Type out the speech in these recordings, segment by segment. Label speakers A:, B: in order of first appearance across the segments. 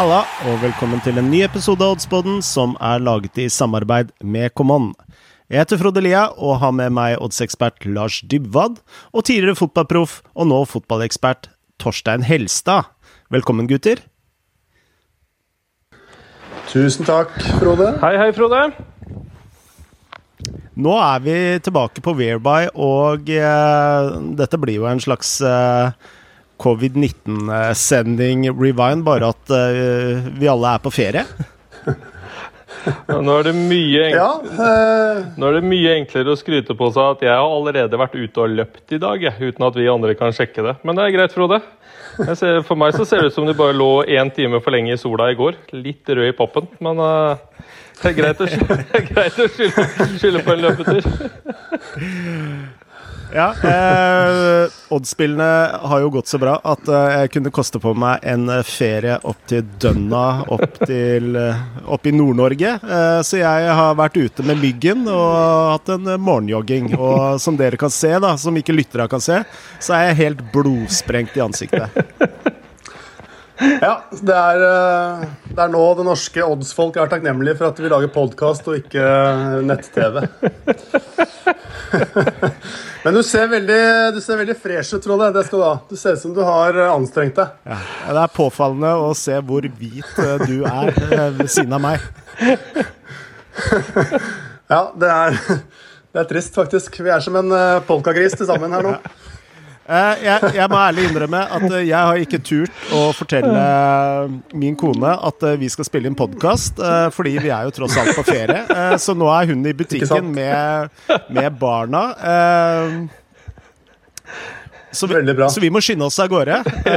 A: Halla, og velkommen til en ny episode av Oddspodden som laget i samarbeid med Common. Jeg heter Frode Lia og har med meg oddsekspert Lars Dybwad og tidligere fotballproff og nå fotballekspert Torstein Helstad. Velkommen, gutter.
B: Tusen takk, Frode.
C: Hei, Frode.
A: Nå vi tilbake på Whereby, og dette blir jo en slags covid-19-sending rewind, bare at vi alle på ferie.
C: Nå det mye Nå det mye enklere å skryte på seg at jeg har allerede vært ute og løpt i dag, uten at vi andre kan sjekke det. Men det greit, Frode. For meg så ser det ut som det bare lå 1 time for lenge i sola i går. Litt rød i poppen, men det greit å skylde på en løpetur.
A: Ja, oddspillene har jo gått så bra at jeg kunne koste på meg en ferie opp til Dønna, opp i Nord-Norge. Så jeg har vært ute med myggen og hatt en morgenjogging. Og som dere kan se da, som ikke lyttere kan se, så jeg helt blodsprengt i ansiktet.
B: Ja, det er nå det norske oddsfolk takknemlige for at vi lager podcast og ikke nett-TV. Men du ser veldig fresh ut, Frode. Det skal du ha. Du ser ut som du har anstrengt deg.
A: Ja, det påfallende å se hvor hvit du ved siden av meg.
B: Ja, det er trist faktisk. Vi som en polkagris til sammen her nå.
A: Jeg må ærlig innrømme at jeg har ikke turt å fortelle min kone at vi skal spille inn podcast, fordi vi jo tross alt på ferie. Så nå hun i butikken med barna. Så vi må skynde oss av gårde.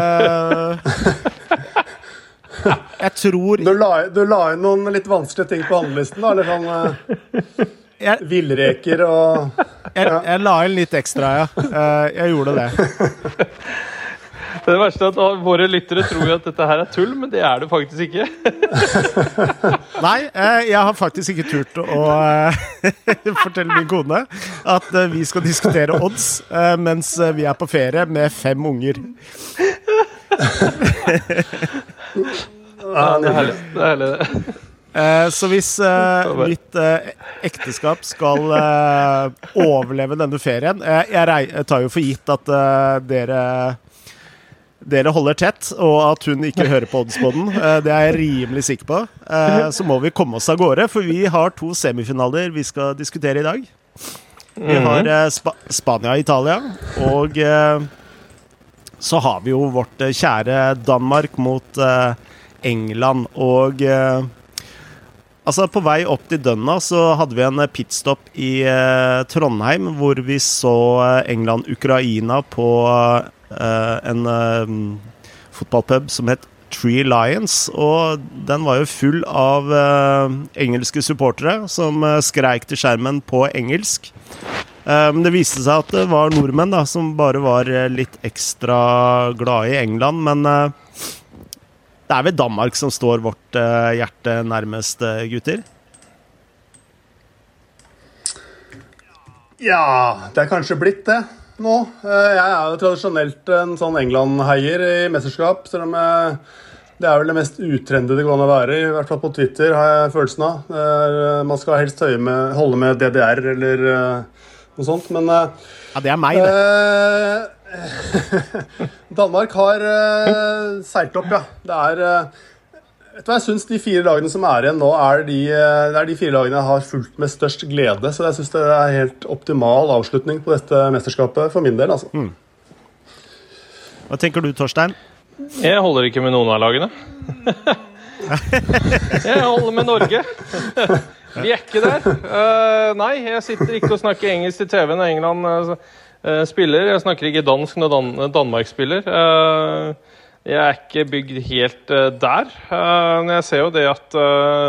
A: Jeg tror...
B: Du la inn noen litt vanskelige ting på handlelisten da, eller sånn... Villreker og...
A: Jeg la inn litt ekstra, ja. Jeg gjorde det.
C: Det verste at våre lyttere tror jo at dette her tull, men det det faktisk ikke.
A: Nei, jeg har faktisk ikke turt å fortelle min kone at vi skal diskutere odds mens vi på ferie med 5 unger.
C: Ja, det herlig det.
A: Så hvis mitt ekteskap skal overleve denne ferien, jeg tar jo for gitt at dere holder tett, og at hun ikke hører på Oddspodden, det jeg rimelig sikker på, så må vi komme oss av gårde, for vi har 2 semifinaler vi skal diskutere i dag. Vi har Spania og Italia, og så har vi jo vårt kjære Danmark mot England, og... Altså, på vei opp til Dønna så hadde vi en pitstop i Trondheim, hvor vi så England-Ukraina på en fotballpub som het Three Lions, og den var jo full av engelske supportere som skreik til skjermen på engelsk. Men det viste seg at det var nordmenn da, som bare var litt ekstra glade i England, men... Det vel Danmark som står vårt hjerte nærmest, gutter?
B: Ja, det kanskje blitt det nå. Jeg jo tradisjonelt en sånn England-heier i mesterskap, selv om det vel det mest utrendede det går an å være, i hvert fall på Twitter har jeg følelsen av. Man skal helst holde med DDR eller noe sånt, men...
A: Ja, det meg, det.
B: Danmark har seilt opp, ja. Vet du hva, jeg synes de 4 lagene som igjen nå de 4 lagene jeg har fulgt med størst glede, så jeg synes det helt optimal avslutning på dette mesterskapet for min del, altså.
A: Hva tenker du, Torstein?
C: Jeg holder ikke med noen av lagene. Jeg holder med Norge. Vi ikke der. Nei, jeg sitter ikke og snakker engelsk i TV når England spiller. Jeg snakker ikke dansk når Danmark spiller. Jeg ikke bygd helt der. Men jeg ser jo det at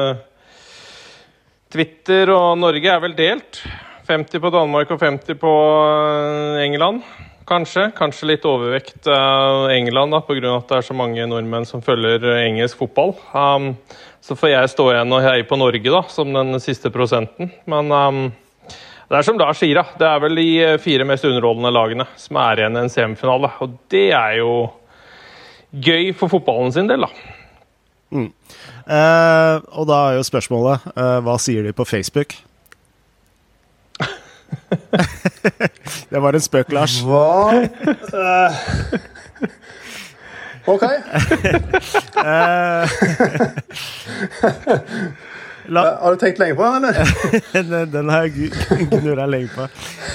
C: Twitter og Norge vel delt. 50 på Danmark og 50 på England. Kanskje litt overvekt England da, på grunn av at det så mange nordmenn som følger engelsk fotball. Så får jeg stå igjen og heie på Norge da, som den siste prosenten. Men det som Lars sier da, det vel de 4 mest underholdende lagene som igjen i en semifinale. Og det jo gøy for fotballen sin del da.
A: Og da jo spørsmålet, hva sier de på Facebook? Det var en spøk, Lars.
B: Hva? Ok. Har du tenkt lenge på den, eller?
A: Den har jeg gnurret lenge på.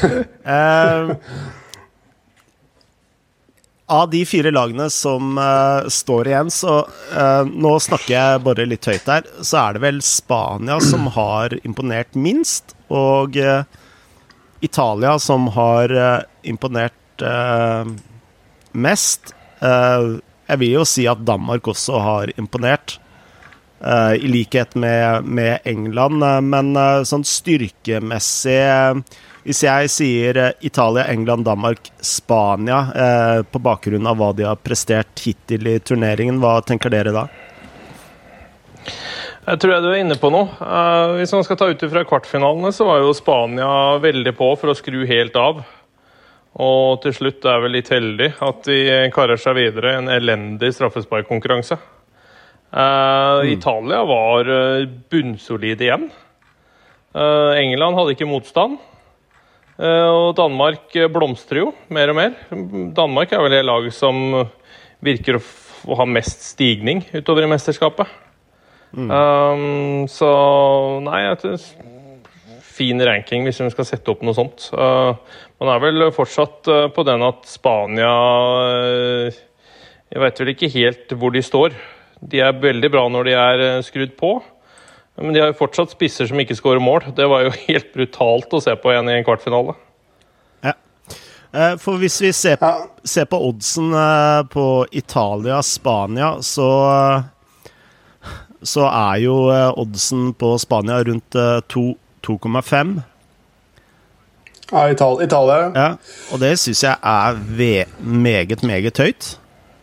A: Av de 4 lagene som står igjen, så nå snakker jeg bare litt høyt der, så det vel Spania som har imponert minst, og Italia som har imponert mest. Jeg vil jo si at Danmark også har imponert, i likhet med England, men sånn styrkemessig, hvis jeg sier Italia, England, Danmark, Spania, på bakgrunn av hva de har prestert hittil i turneringen, hva tenker dere da?
C: Jeg tror du inne på noe. Hvis man skal ta ut fra kvartfinalene, så var jo Spania veldig på for å skru helt av. Og til slutt vel litt heldig at de karer seg videre en elendig straffesparkkonkurranse. Italia var bunnsolid igjen. England hadde ikke motstand. Og Danmark blomstrer jo mer og mer. Danmark vel det lag som virker å ha mest stigning utover i mesterskapet. Så nei, jeg tror fin ranking hvis vi skal sette opp noe sånt. Man vel fortsatt på den at Spania, jeg vet vel ikke helt hvor de står. De veldig bra når de skrudd på, men de har jo fortsatt spisser som ikke skårer mål. Det var jo helt brutalt å se på igjen i en kvartfinale.
A: Ja, for hvis vi ser på oddsen på Italia, Spania, så jo oddsen på Spania rundt 2,5.
B: Ja, Italia.
A: Ja, og det synes jeg meget, meget høyt.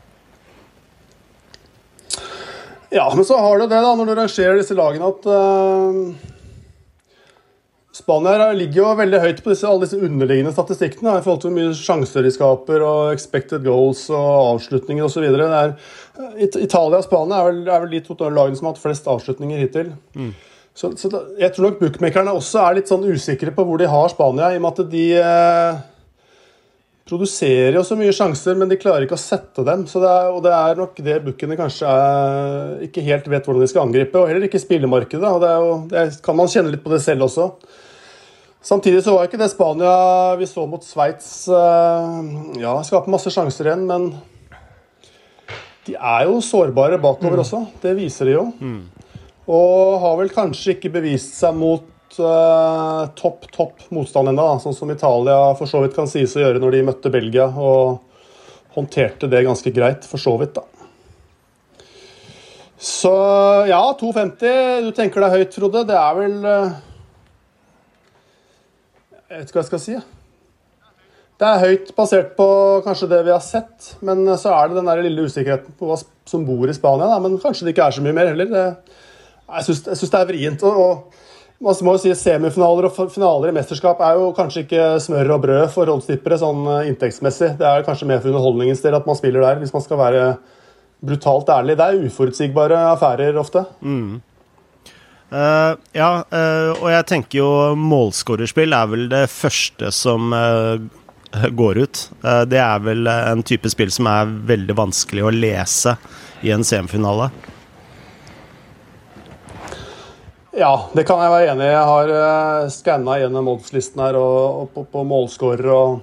B: Ja, men så har du det da, når du rangerer disse lagene, at Spania ligger jo veldig høyt på alle disse underliggende statistikkene, i forhold til hvor mye sjanser de skaper, og expected goals, og avslutninger, og så videre. Italia og Spania er vel de 2 lagene som har hatt flest avslutninger hittil. Så jeg tror nok bookmakerne også litt sånn usikre på hvor de har Spania, i og med at de produserer jo så mye sjanser, men de klarer ikke å sette dem. Så det nok det bookene kanskje ikke helt vet hvordan de skal angripe, og heller ikke spillemarkedet. Og det kan man kjenne litt på det selv også. Samtidig så var ikke det Spania vi så mot Sveits. Ja, skaper masse sjanser igjen, men de jo sårbare bakover også. Det viser de jo. Og har vel kanskje ikke bevist seg mot topp motstand enda, sånn som Italia for så vidt kan sies å gjøre når de møtte Belgia, og håndterte det ganske greit, for så vidt da. Så ja, 2,50, du tenker deg høyt, Frode, det vel jeg vet ikke hva jeg skal si. Det høyt basert på kanskje det vi har sett, men så det den der lille usikkerheten på hva som bor i Spania, da. Men kanskje det ikke så mye mer heller. Jeg synes det vrient, og man må jo si semifinaler og finaler i mesterskap jo kanskje ikke smør og brød for oddstippere sånn inntektsmessig. Det kanskje mer for underholdningens del at man spiller der, hvis man skal være brutalt ærlig. Det uforutsigbare affærer ofte.
A: Og jeg tenker jo målskårerspill vel det første som går ut. Det vel en type spill som veldig vanskelig å lese i en semifinale.
B: Ja, det kan jeg være enig i. Jeg har skannet gjennom oddslisten her og på målskårer.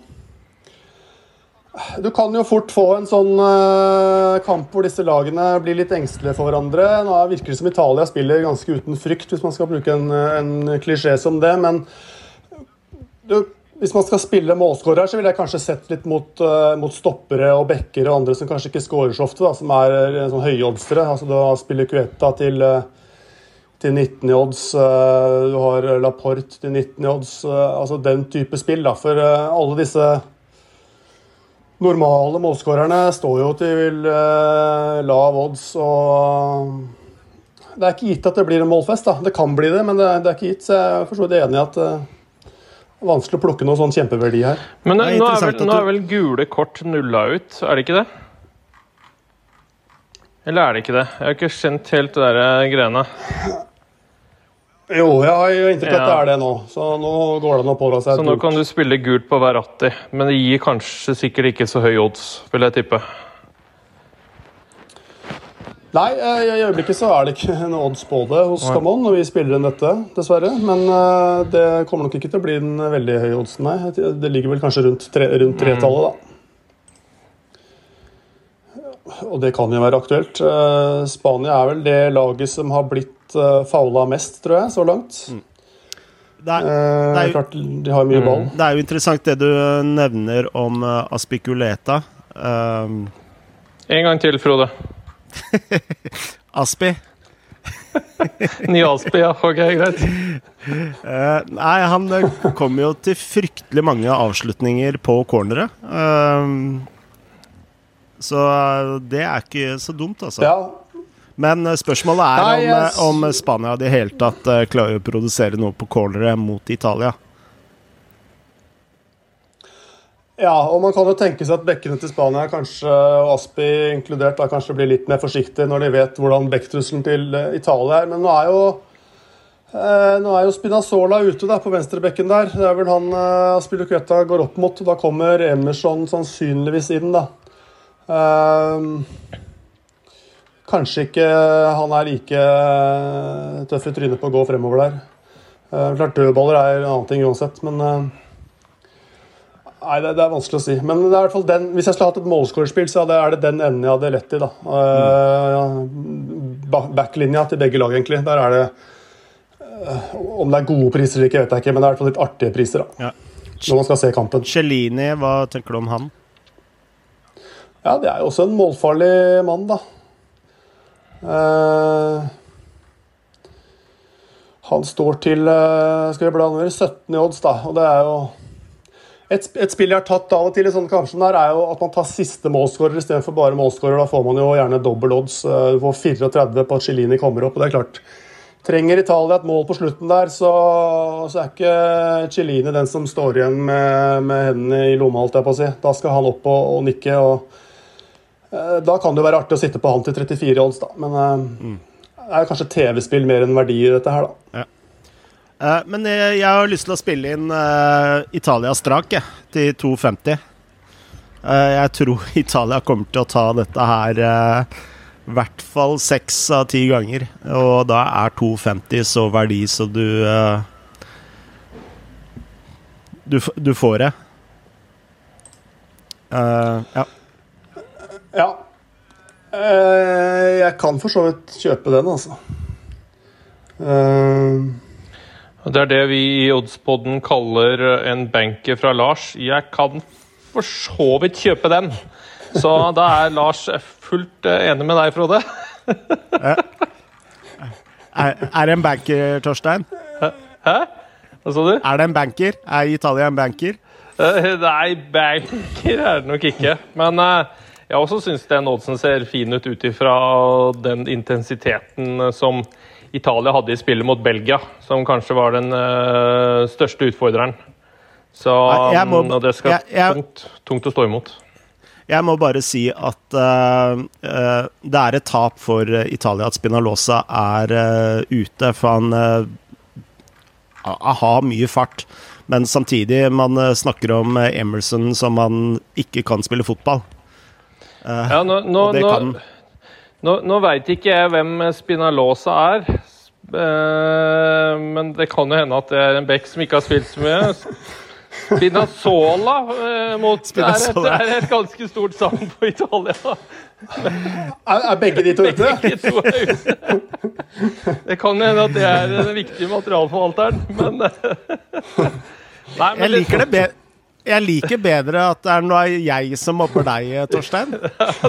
B: Du kan jo fort få en sånn kamp hvor disse lagene blir litt engstelige for hverandre. Nå virker det som Italia spiller ganske uten frykt, hvis man skal bruke en klisjé som det. Men hvis man skal spille målskårer, så vil jeg kanskje sett litt mot stoppere og bekkere og andre som kanskje ikke skårer så ofte, da, som en sånn høyoddstere. Altså da spiller Cueta til 19 i odds, du har Laporte til 19 i odds, altså den type spill da, for alle disse normale målskårerne står jo til lav odds, og det ikke gitt at det blir en målfest da, det kan bli det, men det ikke gitt, så jeg forstår det enig i at det vanskelig å plukke noe sånn kjempeverdi her.
C: Men nå vel gule kort nulla ut, det ikke det? Eller er det ikke det? Jeg har ikke skjønt helt det der greiene.
B: Jo, jeg har jo inntrykk at det er det nå, så nå går det noe på seg.
C: Så nå kan du spille gult på Verratti, men det gir kanskje sikkert ikke så høy odds, vil jeg tippe.
B: Nei, i øyeblikket så er det ikke en odds på det hos Camon når vi spiller inn dette, dessverre. Men det kommer nok ikke til å bli en veldig høy odds, nei. Det ligger vel kanskje rundt tretallet, da. Og det kan jo være aktuelt. Spania er vel det laget som har blitt faula mest, tror jeg, så langt.
A: Det er
B: klart, de har mye ball.
A: Det er jo interessant det du nevner om Aspilicueta.
C: En gang til, Frode.
A: Aspi.
C: Ny Aspi, ja. Ok, greit.
A: Nei, han kom jo til fryktelig mange avslutninger på corneret. Så det er ikke så dumt, altså.
B: Ja.
A: Men spørsmålet er om Spania i hele tatt klarer å produsere noe på corneret mot Italia.
B: Ja, og man kan jo tenke seg at bekkene til Spania, kanskje, og Aspi inkludert, da kanskje blir litt mer forsiktige når de vet hvordan bekktrusselen til Italia er. Men nå er jo Spinazzola ute da, på venstrebekken der. Det er vel han Aspilicueta går opp mot, og da kommer Emerson sannsynligvis inn da. Kanskje ikke han er like tøff i trynet på å gå fremover der. Klart dødballer er en annen ting uansett, men... Nei, det er vanskelig å si. Men det er i hvert fall den, hvis jeg skulle hatt et målskårerspill, så er det den enden jeg hadde lett i, da. Backlinja til begge lag, egentlig. Der er det om det er gode priser eller ikke, vet jeg ikke, men det er i hvert fall litt artige priser, da. Ja. Når man skal se kampen.
A: Cellini, hva tenker du om han?
B: Ja, det er jo også en målfarlig mann, da. Han står til, skal vi bla over, 17 i odds, da. Og det er jo... Et spill jeg har tatt av og til i sånne kamper som der, er jo at man tar siste målskårer i stedet for bare målskårer. Da får man jo gjerne dobbelt odds. Du får 34 på at Cellini kommer opp, og det er klart. Trenger Italia et mål på slutten der, så er ikke Cellini den som står igjen med hendene i lomma, holdt jeg på å si. Da skal han opp og nikke, og da kan det jo være artig å sitte på han til 34 odds, da. Men det er kanskje TV-spill mer enn verdi i dette her, da.
A: Ja. Men jeg har lyst til å spille inn Italia strak til 2,50. Jeg tror Italia kommer til å ta dette her i hvert fall 6 av 10 ganger. Og da er 2,50 så verdi så du får det. Ja.
B: Ja. Jeg kan for så vidt kjøpe den, altså.
C: Det er det vi i Oddspodden kaller en banker fra Lars. Jeg kan for så vidt kjøpe den. Så da er Lars fullt enig med deg, Frode.
A: Er det en banker, Torstein?
C: Hæ? Hva sa du?
A: Er det en banker? Er Italia en banker?
C: Nei, banker er det nok ikke. Men jeg også synes den oddsen ser fin ut ifra den intensiteten som Italia hadde i spillet mot Belgia, som kanskje var den største utfordreren. Så det skal tungt å stå imot.
A: Jeg må bare si at det er et tap for Italia at Spinalosa er ute, for han har mye fart. Men samtidig, man snakker om Emerson som han ikke kan spille fotball.
C: Ja, Nå vet ikke jeg hvem Spinalosa er, men det kan jo hende at det er en bekk som ikke har spilt så mye. Spinazzola er et ganske stort savn på Italia.
B: Er begge de to ute?
C: Begge to er ute. Det kan jo hende at det er den viktige materialforvalteren, men... Nei, men
A: jeg liker bedre at det er noe jeg som mobber deg, Torstein.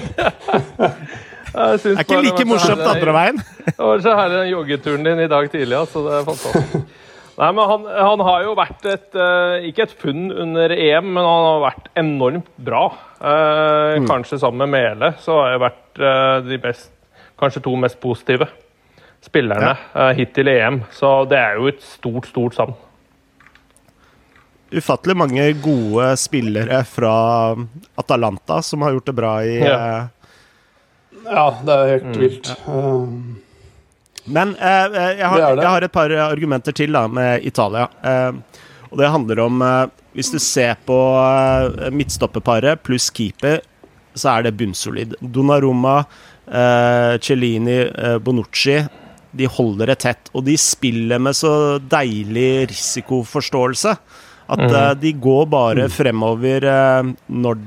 A: Det er ikke like morsomt andre veien.
C: Det var så herlig den joggeturen din i dag tidlig, så det er fantastisk. Nei, men han har jo vært ikke et funn under EM, men han har vært enormt bra. Kanskje sammen med Mele, så har jeg vært kanskje 2 mest positive spillerne hittil i EM. Så det er jo et stort savn.
A: Ufattelig mange gode spillere fra Atalanta som har gjort det bra i
B: Ja, det helt vilt.
A: Men jeg har et par argumenter til da, med Italia. Og det handler om, hvis du ser på midtstoppeparet pluss keeper, så det bunnsolid. Donnarumma, Chiellini, Bonucci, de holder det tett, og de spiller med så deilig risikoforståelse, at de går bare fremover når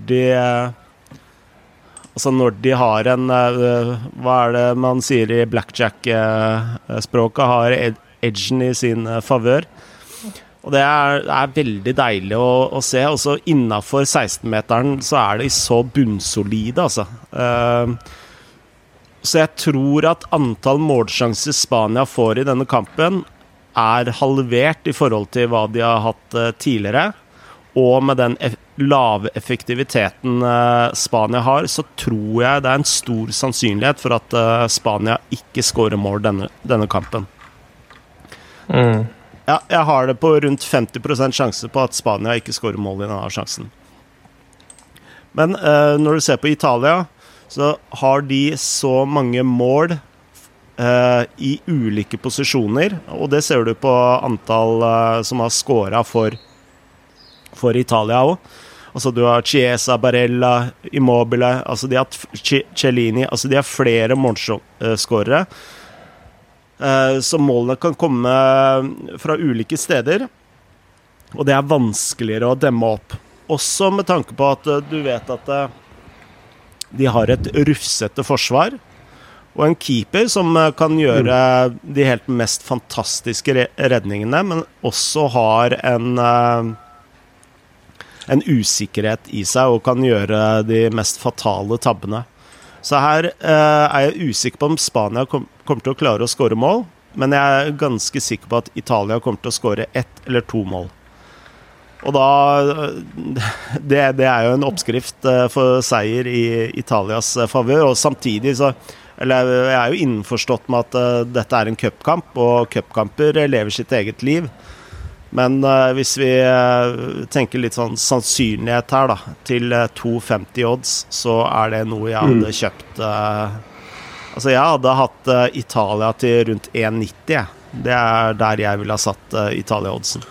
A: de har en, hva det man sier i blackjack-språket, har edgen i sin favør. Og det er veldig deilig å se. Også innenfor 16-meteren så de så bunnsolide, altså. Så jeg tror at antall målsjanser Spania får i denne kampen halvert i forhold til hva de har hatt tidligere. Og med den lave effektiviteten Spania har, så tror jeg det en stor sannsynlighet for at Spania ikke skårer mål denne kampen. Ja, jeg har det på rundt 50% sjanse på at Spania ikke skårer mål i denne sjansen. Men når du ser på Italia, så har de så mange mål i ulike posisjoner, og det ser du på antall som har skåret for Italia også. Altså du har Chiesa, Barella, Immobile, altså de har Chiellini, altså de har flere målskårere. Så målene kan komme fra ulike steder, og det vanskeligere å demme opp. Også med tanke på at du vet at de har et rufsete forsvar, og en keeper som kan gjøre de helt mest fantastiske redningene, men også har en usikkerhet i seg og kan gjøre de mest fatale tabbene. Så her jeg usikker på om Spania kommer til å klare å skåre mål, men jeg ganske sikker på at Italia kommer til å skåre 1 eller 2 mål. Og da, det jo en oppskrift for seier i Italias favør, og samtidig så, eller jeg jo innforstått med at dette en cupkamp, og cupkamper lever sitt eget liv. Men hvis vi tenker litt sånn sannsynlighet her da, til 2,50 odds, så det noe jeg hadde kjøpt. Altså jeg hadde hatt Italia til rundt 1,90. Det der jeg ville ha satt Italia-oddsen.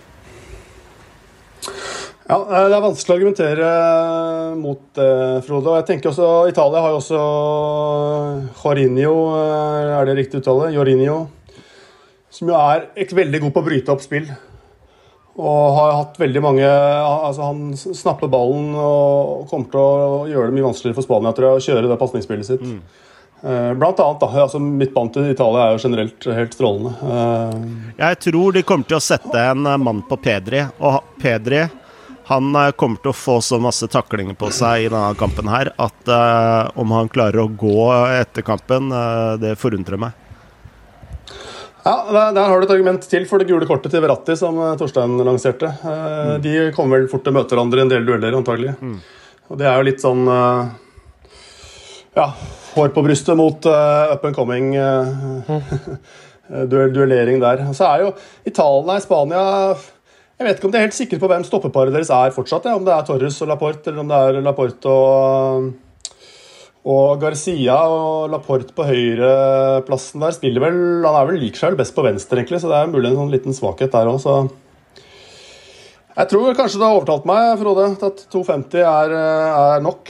B: Ja, det vanskelig å argumentere mot Frode. Og jeg tenker også, Italia har jo også Jorginho, det riktig uttale? Jorginho, som jo et veldig god på å bryte opp spill. Og har hatt veldig mange, altså han snapper ballen og kommer til å gjøre det mye vanskeligere for Spania til å kjøre det passningsspillet sitt. Blant annet da, altså midtbanen til Italia jo generelt helt strålende.
A: Jeg tror de kommer til å sette en mann på Pedri, og Pedri, han kommer til å få så masse taklinger på seg i denne kampen her, at om han klarer å gå etter kampen, det forundrer meg.
B: Ja, der har du et argument til for det gule kortet til Verratti som Torstein lanserte. De kommer vel fort til å møte hverandre i en del dueller, antagelig. Og det jo litt sånn, ja, hår på brystet mot up and coming duellering der. Så jo Italia i Spania, jeg vet ikke om de helt sikre på hvem stoppeparet deres fortsatt, om det Torres og Laporte, eller om det Laporte og Garcia og Laporte på høyreplassen der spiller vel, han vel like seg best på venstre egentlig, så det mulig en sånn liten svakhet der også, så jeg tror kanskje du har overtalt meg, Frode, at 2,50 nok.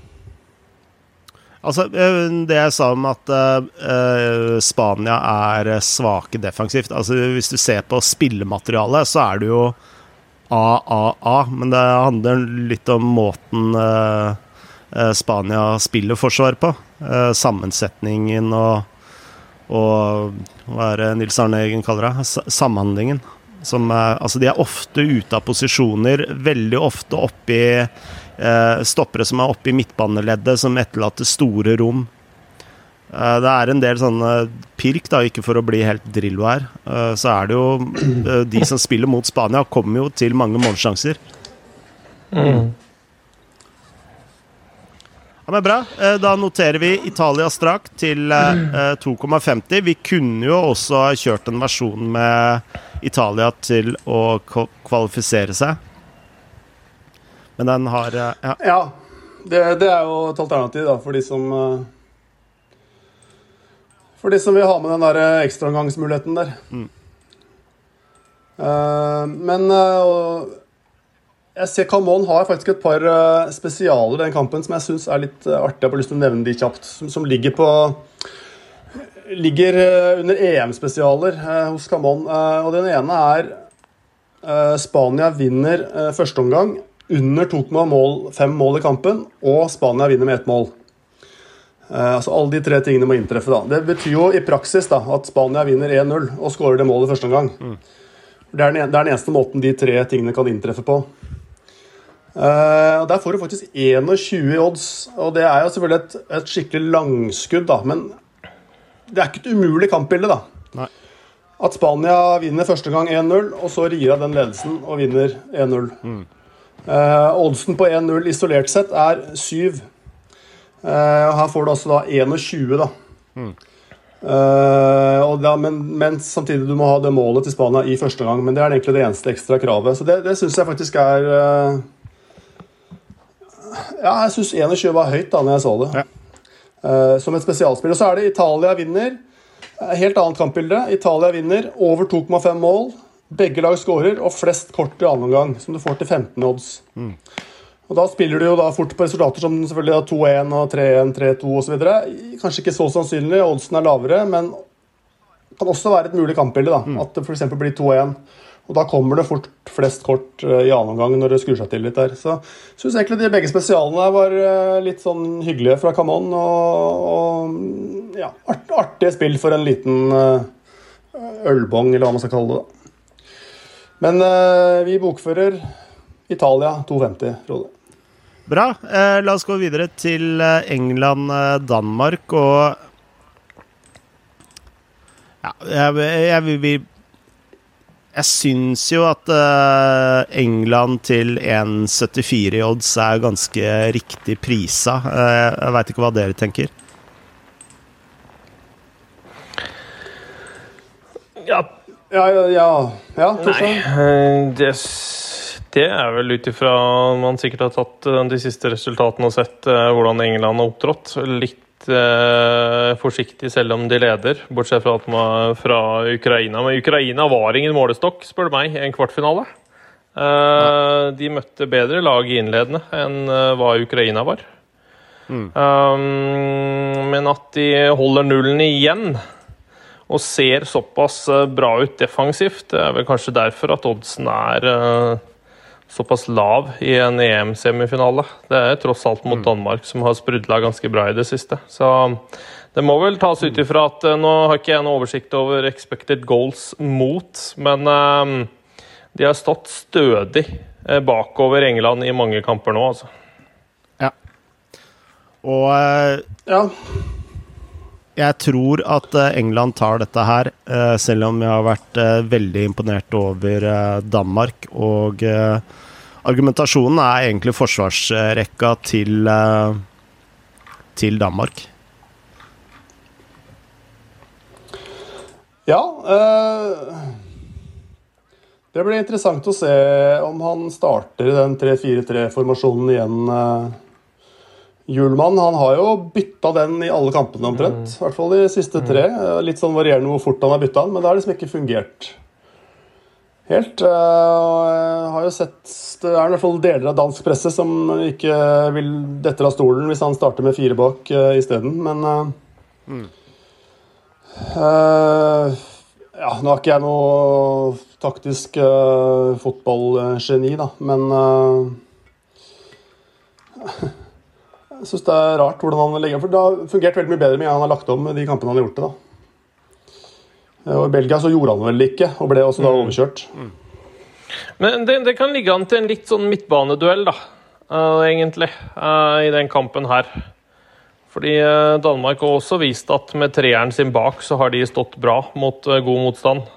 A: Altså, det jeg sa om at Spania svake defensivt, altså hvis du ser på spillematerialet, så det jo A, men det handler litt om måten Spania spiller forsvar på, sammensetningen og hva det Nils Arne Eggen kaller det, samhandlingen som, altså de ofte ute av posisjoner, veldig ofte oppi stoppere som oppe i midtbaneleddet som etterlater store rom. Det en del sånne pirk da, ikke for å bli helt Drillo her, så det jo de som spiller mot Spania kommer jo til mange målsjanser. Ja, men bra. Da noterer vi Italia strak til 2,50. Vi kunne jo også ha kjørt en versjon med Italia til å kvalifisere seg. Men den har...
B: Ja, det jo et alternativ da, for de som For de som vil ha med den der ekstraomgangsmuligheten der. Men jeg ser Camon har faktisk et par spesialer i den kampen som jeg synes litt artig. Jeg har lyst til å nevne de kjapt, som ligger under EM-spesialer hos Camon. Og den ene Spania vinner første omgang under 2,5 mål i kampen, og Spania vinner med 1 mål. Altså alle de 3 tingene må inntreffe da. Det betyr jo i praksis da, at Spania vinner 1-0 og skårer det målet første omgang. Det er den eneste måten de 3 tingene kan inntreffe på. Og der får du faktisk 21 odds, og det jo selvfølgelig et skikkelig langskudd da, men det ikke et umulig kampbilde da.
A: Nei.
B: At Spania vinner første gang 1-0, og så rir av den ledelsen og vinner 1-0. Oddsen på 1-0 isolert sett 7. Her får du altså da 21 da. Men samtidig du må ha det målet til Spania i første gang, men det egentlig det eneste ekstra kravet. Så det synes jeg faktisk jeg synes 21 var høyt da når jeg så det. Som et spesialspill. Og så det Italia vinner. Helt annet kampbilde. Italia vinner over 2,5 mål. Begge lag skårer, og flest kort i annen omgang, som du får til 15 odds. Og da spiller du jo da fort på resultater som selvfølgelig 2-1 og 3-1, 3-2 og så videre. Kanskje ikke så sannsynlig, oddsen lavere, men det kan også være et mulig kampbilde da, at det for eksempel blir 2-1. Og da kommer det fort flest kort i annen omgang når det skrur seg til litt der. Så jeg synes egentlig de begge spesialene var litt sånn hyggelige fra Camon, og ja, artige spill for en liten ølbong, eller hva man skal kalle det da. Men vi bokfører Italia 2,50, Frode.
A: Bra. La oss gå videre til England-Danmark, og ja, jeg synes jo at England til 1,74 i odds ganske riktig prisa. Jeg vet ikke hva dere tenker.
B: Ja,
C: nei, det vel ut ifra man sikkert har tatt de siste resultatene og sett hvordan England har opptrådt. Litt forsiktig selv om de leder, bortsett fra at man fra Ukraina. Men Ukraina var ingen målestokk, spør du meg, i en kvartfinale. De møtte bedre lag i innledende enn hva Ukraina var. Men at de holder nullen igjen og ser såpass bra ut defensivt, det vel kanskje derfor at oddsen såpass lav i en EM-semifinale. Det tross alt mot Danmark, som har sprudlet ganske bra i det siste. Så det må vel tas ut ifra at nå har ikke jeg noen oversikt over expected goals mot, men de har stått stødig bakover England i mange kamper nå, altså.
A: Ja. Og
B: ja.
A: Jeg tror at England tar dette her, selv om jeg har vært veldig imponert over Danmark, og argumentasjonen egentlig forsvarsrekka til Danmark. Ja, det blir interessant å se om han starter i den 3-4-3-formasjonen igjen. Hjulmann, han har jo byttet den i alle kampene omtrent, i hvert fall de siste 3. Litt sånn varierende hvor fort han har byttet den, men det har liksom ikke fungert helt. Jeg har jo sett, det i hvert fall deler av dansk presse som ikke vil dette av stolen hvis han starter med 4 bak i stedet, men ja, nå har ikke jeg noe taktisk fotballgeni da, men jeg synes det rart hvordan han legger, for det har fungert veldig mye bedre med han har lagt om de kampene han har gjort det da. Og i Belgia så gjorde han vel ikke, og ble også da overkjørt.
C: Men det kan ligge an til en litt sånn midtbaneduell da, egentlig, i den kampen her. Fordi Danmark har også vist at med treeren sin bak så har de stått bra mot god motstand.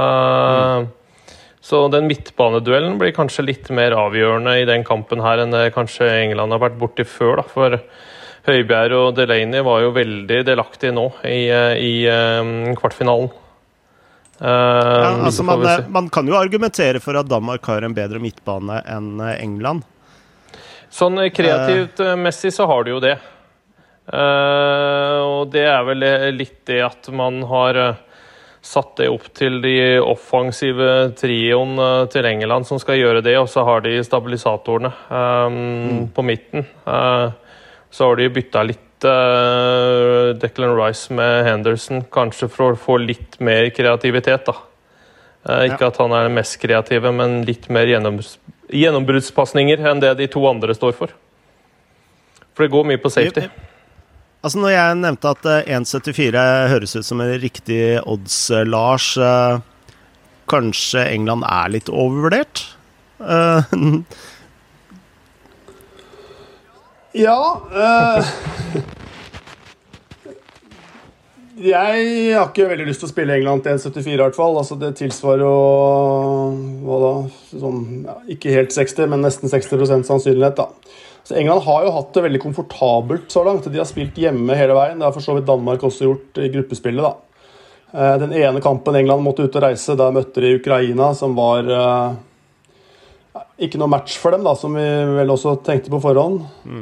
C: Så den midtbaneduellen blir kanskje litt mer avgjørende i den kampen her enn det kanskje England har vært borti før da, for Højbjerg og Delaney var jo veldig delaktige nå i kvartfinalen.
A: Ja, altså man kan jo argumentere for at Danmark har en bedre midtbane enn England.
C: Sånn kreativt messig så har de jo det. Og det vel litt det at man har satt det opp til de offensive trioen til England som skal gjøre det, og så har de stabilisatorene på midten. Så har de byttet litt Declan Rice med Henderson, kanskje for å få litt mer kreativitet da. Ikke at han den mest kreative, men litt mer gjennombruddspassninger enn det de to andre står for. For det går mye på safety.
A: Altså når jeg nevnte at 1,74 høres ut som en riktig odds, Lars, kanskje England litt overvurdert?
B: Ja, jeg har ikke veldig lyst til å spille England til 1,74 i hvert fall. Altså det tilsvarer jo, hva da, sånn, ikke helt 60, men nesten 60% sannsynlighet da. Så England har jo hatt det veldig komfortabelt så langt. De har spilt hjemme hele veien. Det har for så vidt Danmark også gjort i gruppespillet da. Den ene kampen England måtte ut og reise, da møtte de Ukraina, som var ikke noe match for dem da, som vi vel også tenkte på forhånd.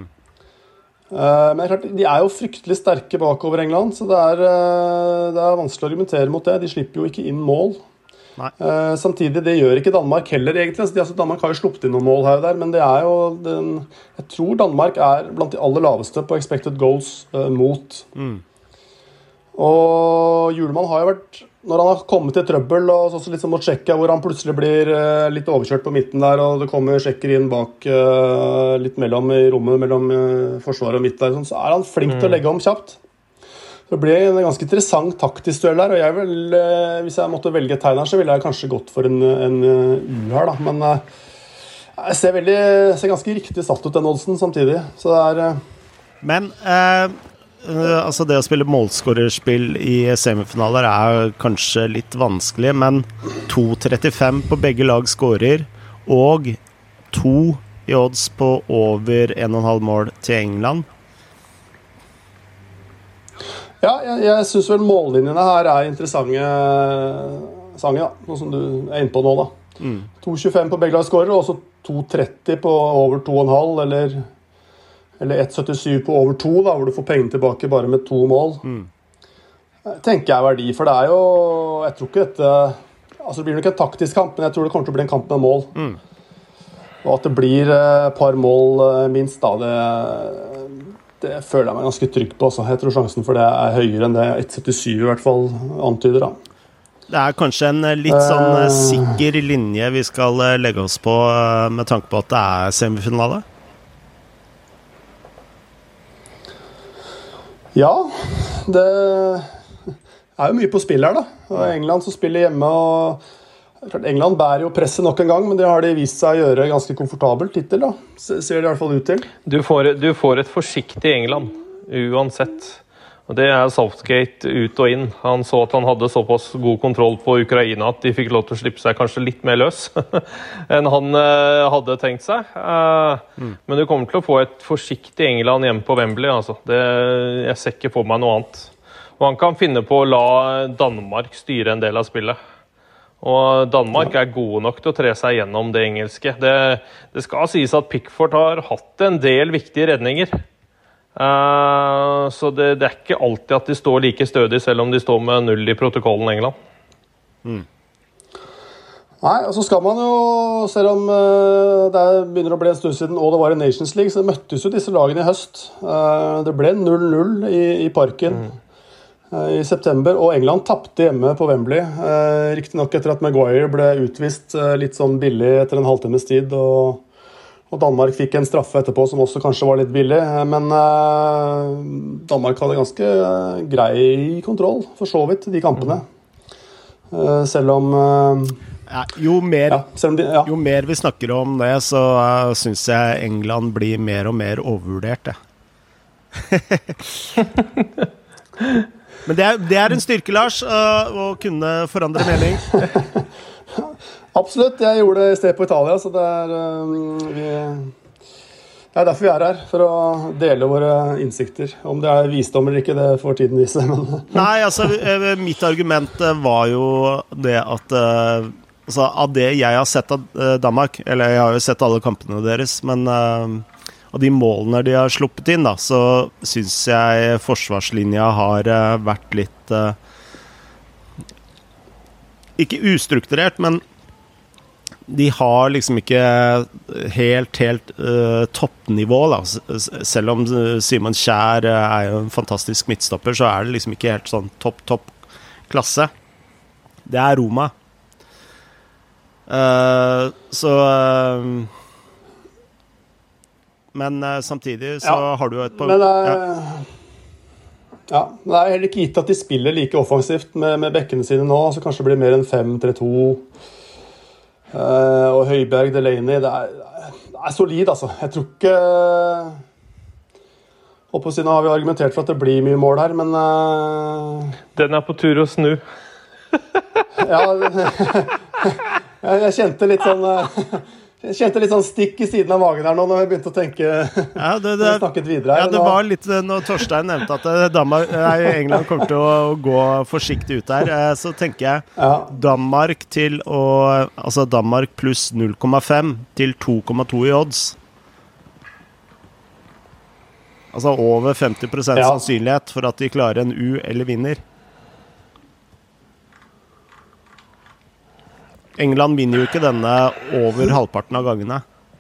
B: Men klart, de jo fryktelig sterke bakover England, så det er vanskelig å argumentere mot det. De slipper jo ikke inn mål. Samtidig, det gjør ikke Danmark heller egentlig. Danmark har jo sluppet inn noen mål her og der, men det jo jeg tror Danmark blant de aller laveste på expected goals mot. Og Hjulmann har jo vært, når han har kommet til trøbbel, og også litt som mot Tsjekkia, hvor han plutselig blir litt overkjørt på midten der, og det kommer tsjekker inn bak litt mellom i rommet, mellom forsvaret og midt der, så han flink til å legge om kjapt. Det ble en ganske interessant taktisk duell der, og hvis jeg måtte velge tegn her, så ville jeg kanskje gått for en U her da, men jeg ser ganske riktig satt ut den oddsen samtidig, så det
A: Men, altså det å spille målskårerspill i semifinaler kanskje litt vanskelig, men 2,35 på begge lag skårer, og 2 i odds på over 1,5 mål til England.
B: Ja, jeg synes vel mållinjene her interessante, Sange, noe som du inne på nå da. 2,25 på begge lag skårer, og også 2,30 på over 2,5, eller 1,77 på over 2 da, hvor du får penger tilbake bare med 2 mål. Tenker jeg verdi, for det jo, jeg tror ikke dette, altså det blir nok en taktisk kamp, men jeg tror det kommer til å bli en kamp med mål. Og at det blir et par mål minst da, det føler jeg meg ganske trygg på. Altså. Jeg tror sjansen for det høyere enn det 1,77 i hvert fall antyder. Da.
A: Det kanskje en litt sånn sikker linje vi skal legge oss på med tanke på at det semifinale?
B: Ja, det jo mye på spill her da. Og England som spiller hjemme, og England bærer jo presset nok en gang, men det har de vist seg å gjøre ganske komfortabelt hittil da. Ser det i hvert fall ut til.
C: Du får et forsiktig England, uansett. Og det Southgate ut og inn. Han så at han hadde såpass god kontroll på Ukraina at de fikk lov til å slippe seg kanskje litt mer løs enn han hadde tenkt seg. Men du kommer til å få et forsiktig England hjemme på Wembley. Altså. Jeg ser ikke for meg noe annet. Og han kan finne på å la Danmark styre en del av spillet. Og Danmark gode nok til å tre seg gjennom det engelske. Det skal sies at Pickford har hatt en del viktige redninger. Så det ikke alltid at de står like stødig, selv om de står med 0 i protokollen England.
B: Nei, og så skal man jo, selv om det begynner å bli en stund siden, og det var i Nations League, så møttes jo disse lagene i høst. Det ble 0-0 i parken. I september, og England tappte hjemme på Wembley. Riktig nok etter at Maguire ble utvist litt sånn billig etter en halvtimes tid, og Danmark fikk en straffe etterpå som også kanskje var litt billig, men Danmark hadde ganske grei kontroll, for så vidt, de kampene. Selv om...
A: jo mer vi snakker om det, så synes jeg England blir mer og mer overvurdert. Men det en styrke, Lars, å kunne forandre mening.
B: Absolutt, jeg gjorde det i sted på Italia, så det derfor vi her, for å dele våre innsikter. Om det visdom eller ikke, det får tiden vise.
A: Nei, altså, mitt argument var jo det at altså, av det jeg har sett av Danmark, eller jeg har jo sett alle kampene deres, men av de målene de har sluppet inn, da, så synes jeg forsvarslinja har vært litt ikke ustrukturert, men de har liksom ikke helt toppnivå da. Selv om Simon Kjær jo en fantastisk midtstopper, så det liksom ikke helt sånn topp klasse. Det Roma. Men samtidig så har du jo et
B: men ja, det heller ikke gitt at de spiller like offensivt med bekkene sine nå, så kanskje det blir mer enn 5-3-2. Og Højbjerg, Delaney, det solid, altså. Jeg tror ikke oppe på siden har vi argumentert for at det blir mye mål her, men
C: den på tur å snu.
B: Ja, jeg kjente litt sånn stikk i siden av magen her nå når jeg begynte å tenke når vi snakket videre her.
A: Ja, det var litt når Torstein nevnte at England kommer til å gå forsiktig ut der, så tenker jeg Danmark altså Danmark pluss 0,5 til 2,2 i odds. Altså over 50% sannsynlighet for at de klarer en U eller vinner. England vinner jo ikke denne over halvparten av gangene.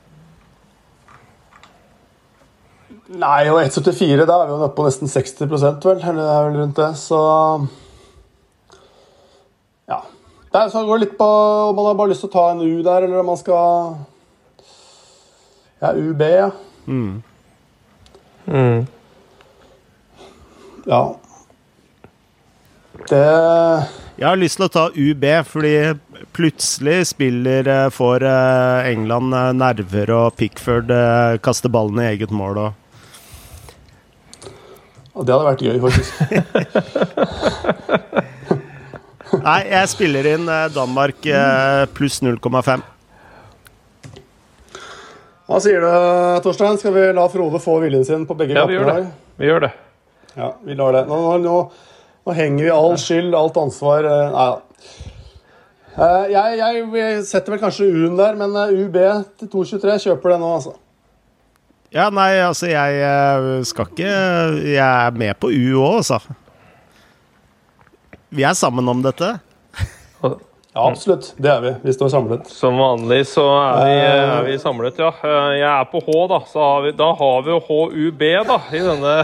B: Nei, og 1,74, da vi jo oppe på nesten 60%, vel? Eller det vel rundt det, så ja. Så går det litt på om man har bare lyst til å ta en U der, eller om man skal UB, ja. Ja.
A: Jeg har lyst til å ta UB, fordi plutselig får England nerver, og Pickford kaster ballen i eget mål.
B: Ja, det hadde vært gøy, faktisk.
A: Nei, jeg spiller inn Danmark pluss 0,5.
B: Hva sier du, Torstein? Skal vi la Frode få viljen sin på begge kampene?
C: Ja, vi gjør det.
B: Ja, vi lar det. Nå henger vi all skyld, alt ansvar. Jeg setter vel kanskje U-en der, men UB til 2,23 kjøper det nå, altså.
A: Ja, nei, altså, jeg skal ikke... Jeg med på U også, altså. Vi sammen om dette.
B: Ja, absolutt. Det vi. Vi står samlet.
C: Som vanlig så vi samlet, ja. Jeg på H, da. Så da har vi jo HUB, da, i denne...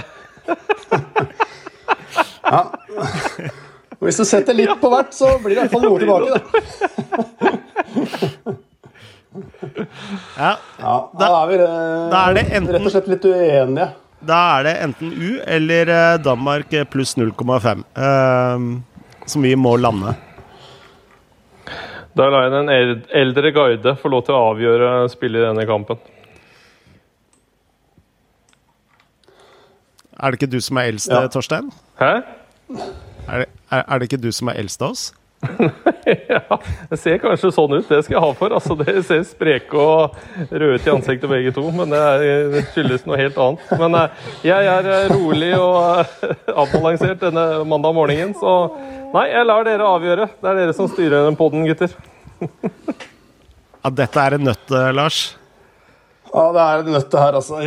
B: Ja. Hvis du setter litt på hvert, så blir det i hvert fall noe tilbake, da.
A: Ja,
B: da vi rett og slett litt uenige.
A: Da det enten U eller Danmark pluss 0,5 som vi må lande.
C: Da lar jeg den eldre guide få lov til å avgjøre spillet i denne kampen.
A: Det ikke du som eldst, Torstein?
C: Hæ?
A: Det ikke du som eldst av oss?
C: Ja, det ser kanskje sånn ut, det skal jeg ha for. Altså, det ser spreke og rød ut i ansiktet begge to, men det skyldes noe helt annet. Men jeg rolig og avbalansert denne mandag morgenen, så nei, jeg lar dere avgjøre. Det dere som styrer den podden, gutter.
A: Ja, dette en nøtt, Lars.
B: Ja, det en nøtt her, altså.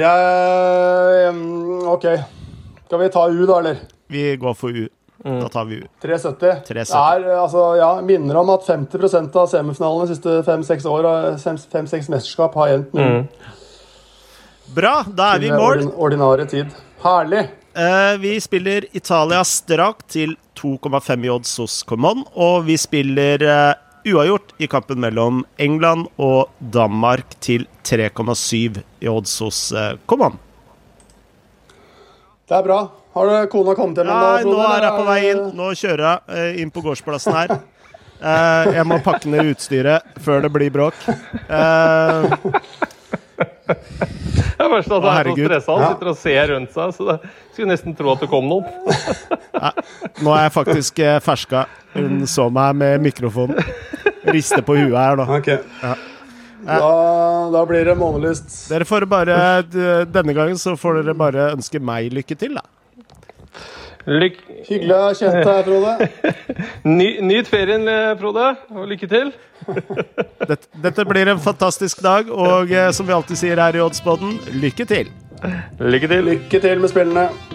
B: Ok. Skal vi ta U da, eller?
A: Vi går for U. Da tar vi U.
B: 3,70. Minner om at 50% av semifinalene de siste 5-6 år, 5-6 mesterskap har endt med.
A: Bra, da vi i mål.
B: Ordinære tid. Herlig.
A: Vi spiller Italia strakt til 2,5 i odds hos Common, og vi spiller uavgjort i kampen mellom England og Danmark til 3,7 i odds hos Common.
B: Det bra. Har kona kommet hjem?
A: Nei, nå jeg på vei inn. Nå kjører jeg inn på gårdsplassen her. Jeg må pakke ned utstyret før det blir bråk.
C: Det verste at han så stresset. Han sitter og ser rundt seg, så det skulle nesten tro at det kom noen.
A: Nå jeg faktisk ferska. Hun så meg med mikrofonen. Rister på huet her nå.
B: Ok. Da blir det månelyst.
A: Dere får bare, denne gangen så får dere bare ønske meg lykke til, da.
B: Hyggelig å ha kjent deg, Frode.
C: Nyt ferien, Frode, og lykke til.
A: Dette blir en fantastisk dag, og som vi alltid sier her i Oddspodden, lykke til!
C: Lykke til!
B: Lykke til med spillene.